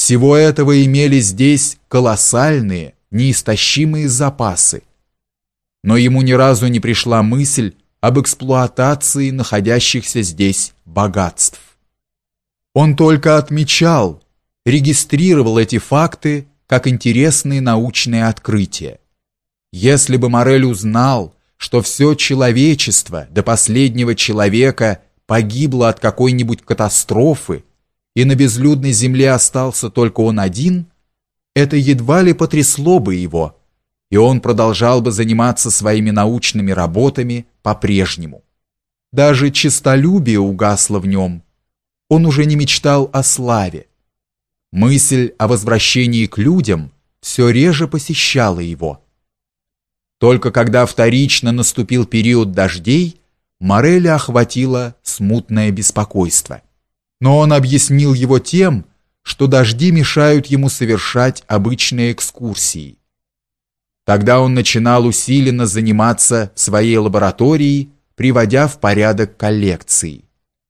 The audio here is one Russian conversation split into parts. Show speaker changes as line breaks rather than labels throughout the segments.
Всего этого имели здесь колоссальные, неистощимые запасы. Но ему ни разу не пришла мысль об эксплуатации находящихся здесь богатств. Он только отмечал, регистрировал эти факты как интересные научные открытия. Если бы Морель узнал, что все человечество до последнего человека погибло от какой-нибудь катастрофы, и на безлюдной земле остался только он один, это едва ли потрясло бы его, и он продолжал бы заниматься своими научными работами по-прежнему. Даже честолюбие угасло в нем. Он уже не мечтал о славе. Мысль о возвращении к людям все реже посещала его. Только когда вторично наступил период дождей, Мореля охватило смутное беспокойство. Но он объяснил его тем, что дожди мешают ему совершать обычные экскурсии. Тогда он начинал усиленно заниматься своей лабораторией, приводя в порядок коллекции.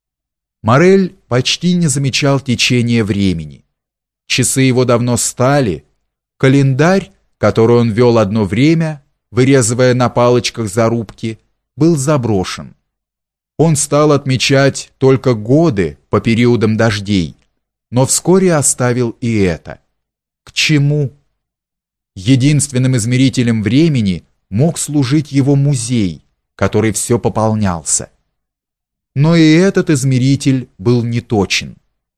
Морель почти не замечал течения времени. Часы его давно стали, календарь, который он вел одно время, вырезывая на палочках зарубки, был заброшен. Он стал отмечать только годы по периодам дождей, но вскоре оставил и это. К чему? Единственным измерителем времени мог служить его музей, который все пополнялся. Но и этот измеритель был неточен.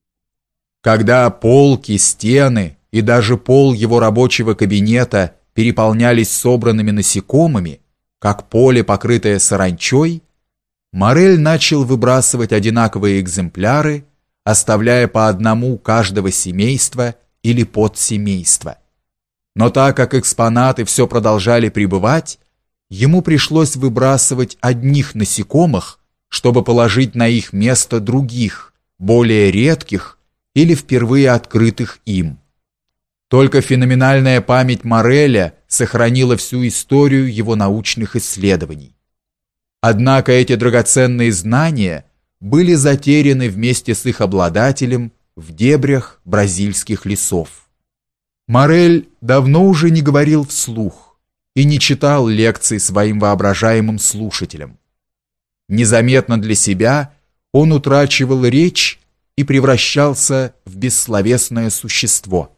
Когда полки, стены и даже пол его рабочего кабинета переполнялись собранными насекомыми, как поле, покрытое саранчой, Морель начал выбрасывать одинаковые экземпляры, оставляя по одному каждого семейства или подсемейства. Но так как экспонаты все продолжали прибывать, ему пришлось выбрасывать одних насекомых, чтобы положить на их место других, более редких или впервые открытых им. Только феноменальная память Мореля сохранила всю историю его научных исследований. Однако эти драгоценные знания были затеряны вместе с их обладателем в дебрях бразильских лесов. Морель давно уже не говорил вслух и не читал лекций своим воображаемым слушателям. Незаметно для себя он утрачивал речь и превращался в бессловесное существо.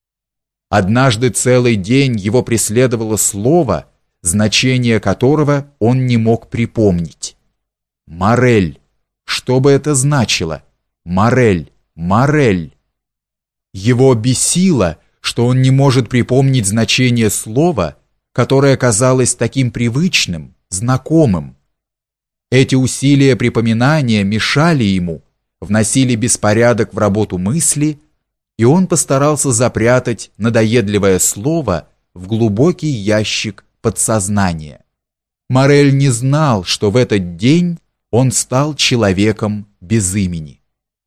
Однажды целый день его преследовало слово, значение которого он не мог припомнить. Морель. Что бы это значило? Морель, Морель. Его бесило, что он не может припомнить значение слова, которое казалось таким привычным, знакомым. Эти усилия припоминания мешали ему, вносили беспорядок в работу мысли, и он постарался запрятать надоедливое слово в глубокий ящик подсознания. Морель не знал, что в этот день он стал человеком без имени.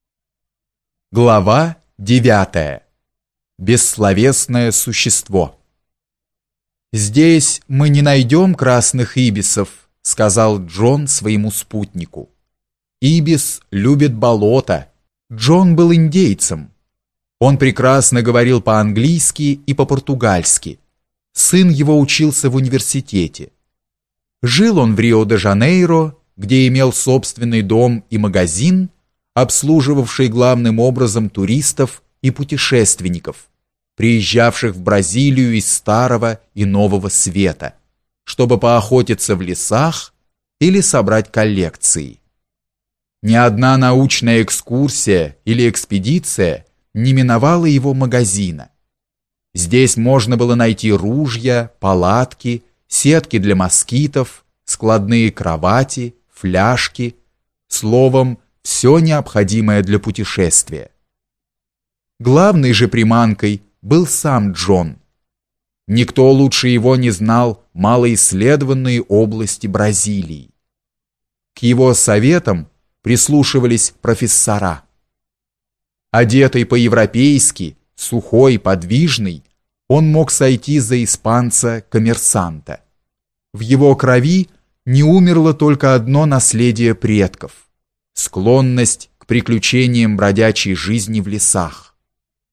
Глава 9. Бессловесное существо. «Здесь мы не найдем красных ибисов», — сказал Джон своему спутнику. «Ибис любит болото». Джон был индейцем. Он прекрасно говорил по-английски и по-португальски. Сын его учился в университете. Жил он в Рио-де-Жанейро, где имел собственный дом и магазин, обслуживавший главным образом туристов и путешественников, приезжавших в Бразилию из Старого и Нового Света, чтобы поохотиться в лесах или собрать коллекции. Ни одна научная экскурсия или экспедиция не миновала его магазина. Здесь можно было найти ружья, палатки, сетки для москитов, складные кровати, фляжки, словом, все необходимое для путешествия. Главной же приманкой был сам Джон. Никто лучше его не знал малоисследованные области Бразилии. К его советам прислушивались профессора. Одетый по-европейски, сухой, подвижный, он мог сойти за испанца-коммерсанта. В его крови не умерло только одно наследие предков – склонность к приключениям бродячей жизни в лесах.